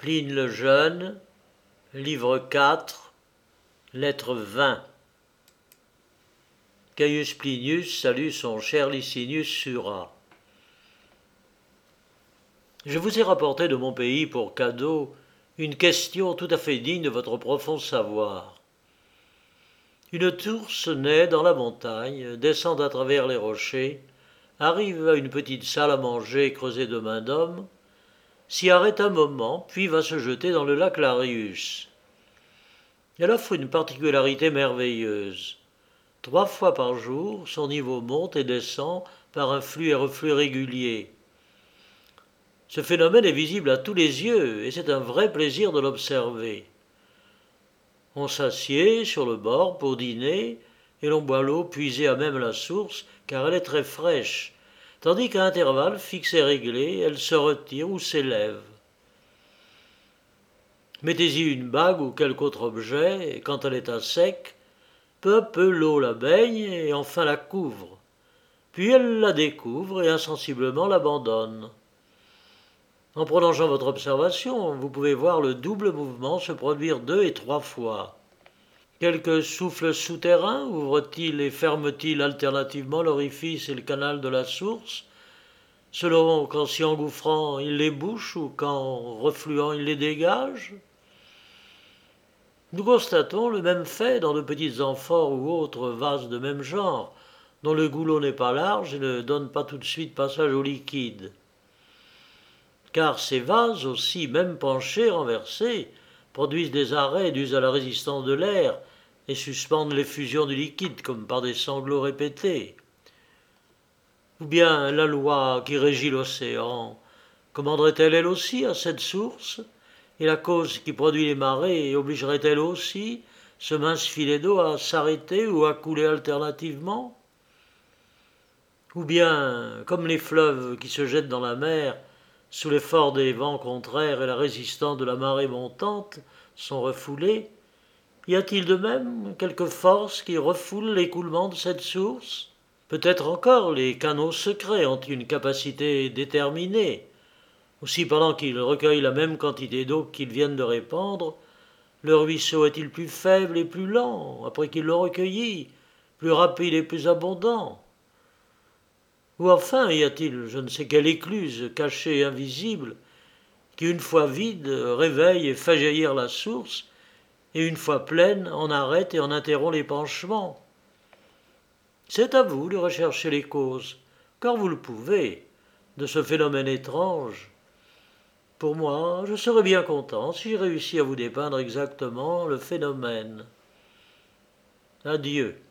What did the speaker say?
Pline le Jeune, livre 4, lettre 20. Caius Plinius salue son cher Licinius Sura. Je vous ai rapporté de mon pays pour cadeau une question tout à fait digne de votre profond savoir. Une tourse naît dans la montagne, descend à travers les rochers, arrive à une petite salle à manger creusée de main d'homme, s'y arrête un moment, puis va se jeter dans le lac Larius. Elle offre une particularité merveilleuse. 3 fois par jour, son niveau monte et descend par un flux et reflux réguliers. Ce phénomène est visible à tous les yeux et c'est un vrai plaisir de l'observer. On s'assied sur le bord pour dîner et l'on boit l'eau puisée à même la source car elle est très fraîche, tandis qu'à intervalles fixes et réglés, elle se retire ou s'élève. Mettez-y une bague ou quelque autre objet et quand elle est à sec, peu à peu l'eau la baigne et enfin la couvre. Puis elle la découvre et insensiblement l'abandonne. En prolongeant votre observation, vous pouvez voir le double mouvement se produire 2 et 3 fois. Quelques souffles souterrains ouvrent-ils et ferment-ils alternativement l'orifice et le canal de la source, selon qu'en s'y engouffrant il les bouche ou qu'en refluant il les dégage? Nous constatons le même fait dans de petites amphores ou autres vases de même genre, dont le goulot n'est pas large et ne donne pas tout de suite passage au liquide. Car ces vases aussi, même penchés, renversés, produisent des arrêts dus à la résistance de l'air et suspendent l'effusion du liquide comme par des sanglots répétés. Ou bien la loi qui régit l'océan commanderait-elle elle aussi à cette source? Et la cause qui produit les marées obligerait-elle aussi ce mince filet d'eau à s'arrêter ou à couler alternativement? Ou bien, comme les fleuves qui se jettent dans la mer, sous l'effort des vents contraires et la résistance de la marée montante, sont refoulés, y a-t-il de même quelque force qui refoule l'écoulement de cette source? Peut-être encore les canaux secrets ont une capacité déterminée. Aussi, pendant qu'ils recueillent la même quantité d'eau qu'ils viennent de répandre, le ruisseau est-il plus faible et plus lent, après qu'ils l'ont recueilli, plus rapide et plus abondant? Ou enfin y a-t-il je ne sais quelle écluse cachée et invisible, qui une fois vide réveille et fait jaillir la source, et une fois pleine en arrête et en interrompt l'épanchement? C'est à vous de rechercher les causes, car vous le pouvez, de ce phénomène étrange. Pour moi, je serais bien content si j'ai réussi à vous dépeindre exactement le phénomène. Adieu.